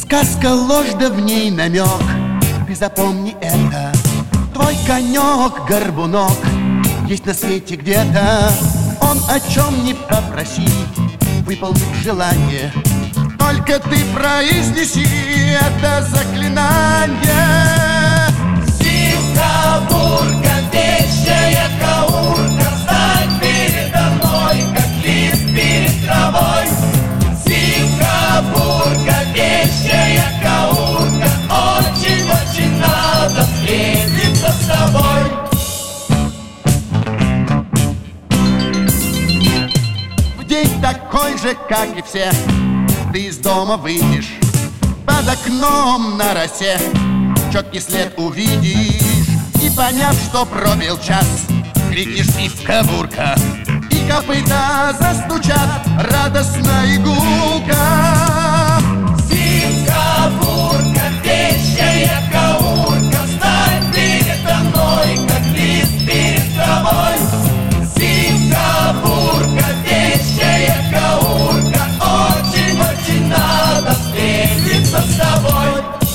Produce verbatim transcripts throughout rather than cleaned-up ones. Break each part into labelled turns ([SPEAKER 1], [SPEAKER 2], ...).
[SPEAKER 1] Сказка ложь, да в ней намек. Ты запомни это. Твой конек, горбунок, есть на свете где-то. Он о чем не попроси, выполнит желание. Только ты произнеси это заклинание.
[SPEAKER 2] Сивка-бурка, вещая каурка, встань передо мной, как лист перед травой. Сивка-бурка, вещая каурка, очень-очень надо встретиться с тобой.
[SPEAKER 1] В день такой же, как и все, ты из дома выйдешь, под окном на росе четкий след увидишь. И поняв, что пробил час, крикнешь «Сивка-бурка!» И копыта застучат радостно и гулко.
[SPEAKER 2] Сивка-бурка, вещая каурка, встань передо мной, как лист перед травой. Сивка-бурка, вещая каурка, очень-очень надо встретиться с тобой.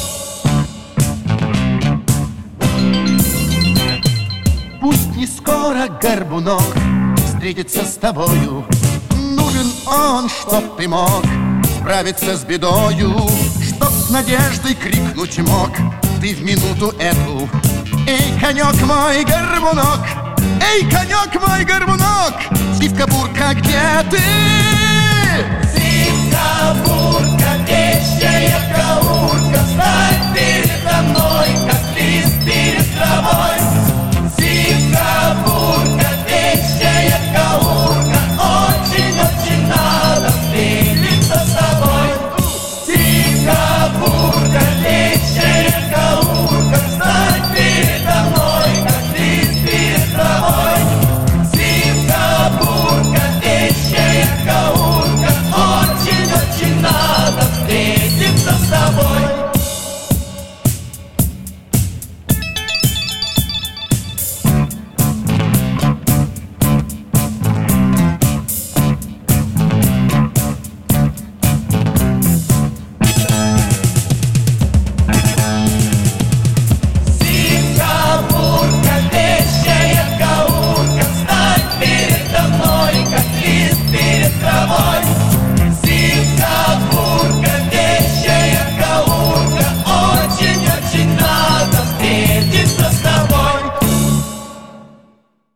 [SPEAKER 1] Пусть не скоро, горбунок, встретится с тобою. Нужен он, чтоб ты мог справиться с бедою, чтоб с надеждой крикнуть мог ты в минуту эту. Эй, конек мой, горбунок! Эй, конек мой, горбунок! Сивка-бурка, где ты?
[SPEAKER 2] Сивка-бурка,